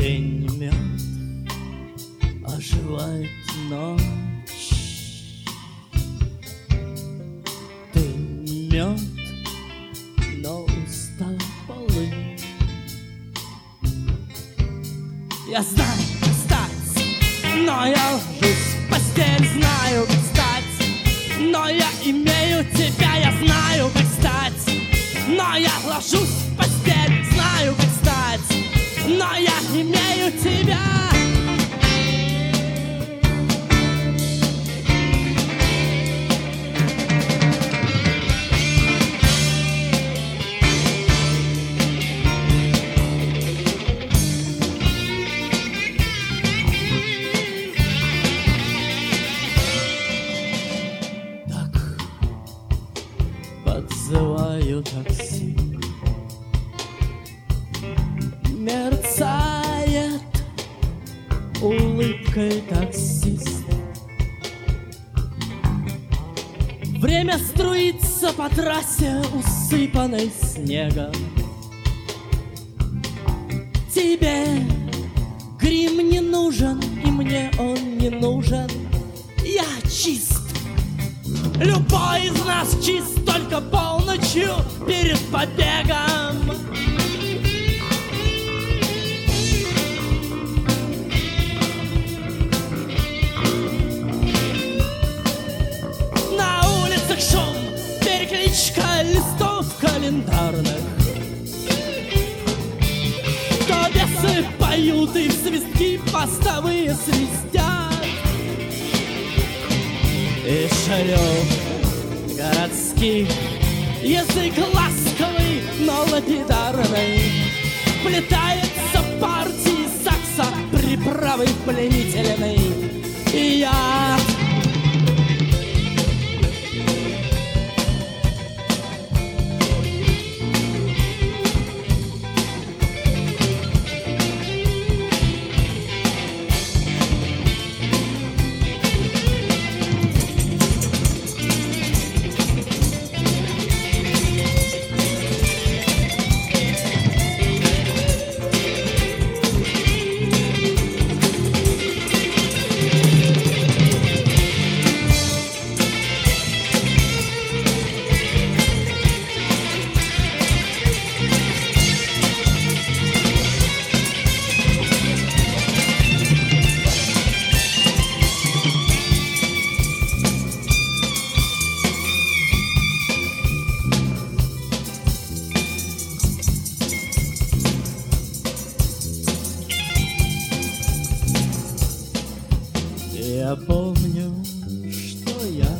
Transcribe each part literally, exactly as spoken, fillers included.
День мед, оживает ночь. Ты мед, но устал полынь. Я знаю, как стать, но я ложусь в постель. Знаю, как стать, но я имею тебя. Я знаю, как стать, но я ложусь в постель. Знаю, как стать, но я имею тебя. Подзываю такси. Мерцает улыбкой таксист. Время струится по трассе, усыпанной снегом. Тебе грим не нужен, и мне он не нужен. Я чист. Любой из нас чист только полночью перед побегом. На улицах шум, перекличка листов календарных. То бесы поют и в свистки постовые свистят. И шлюх городских язык ласковый, но лапидарный. Плетается партии сакса приправой пленительной. И я Я помню, что я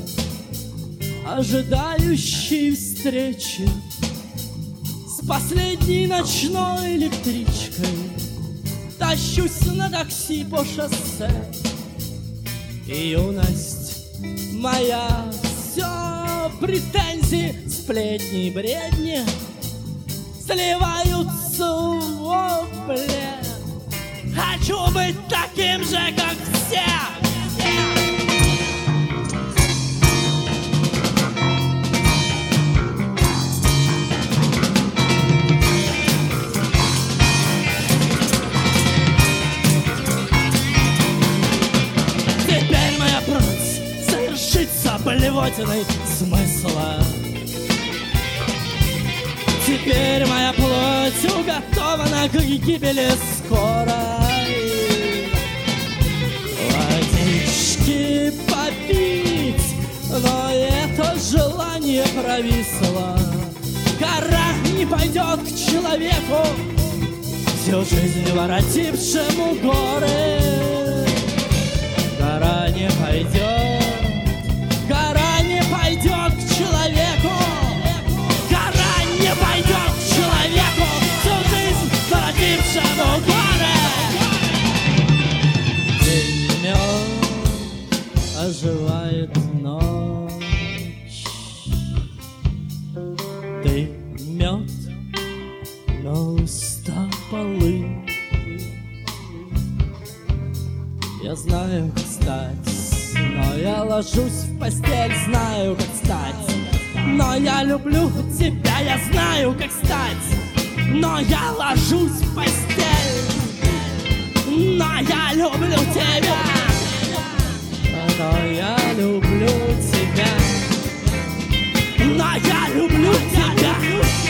ожидающий встречи с последней ночной электричкой. Тащусь на такси по шоссе, и юность моя все претензии, сплетни, бредни сливаются в вопли. Хочу быть таким же, как все. Теперь моя плоть совершится блевотиной смысла. Теперь моя плоть уготована к гибели скорой. Водички попить, но это желание провисло. Гора не пойдет к человеку, всю жизнь воротившему горы. Гора не пойдет, гора не пойдет к человеку. Гора не пойдет к человеку, всю жизнь воротившему горы. День мед, оживает ночь. Ты мед, но уста полынь. Я знаю, как стать, но я ложусь в постель. Знаю, как стать, но я люблю тебя. Я знаю, как стать, но я ложусь в постель. но я люблю тебя, но я люблю тебя, но я люблю тебя.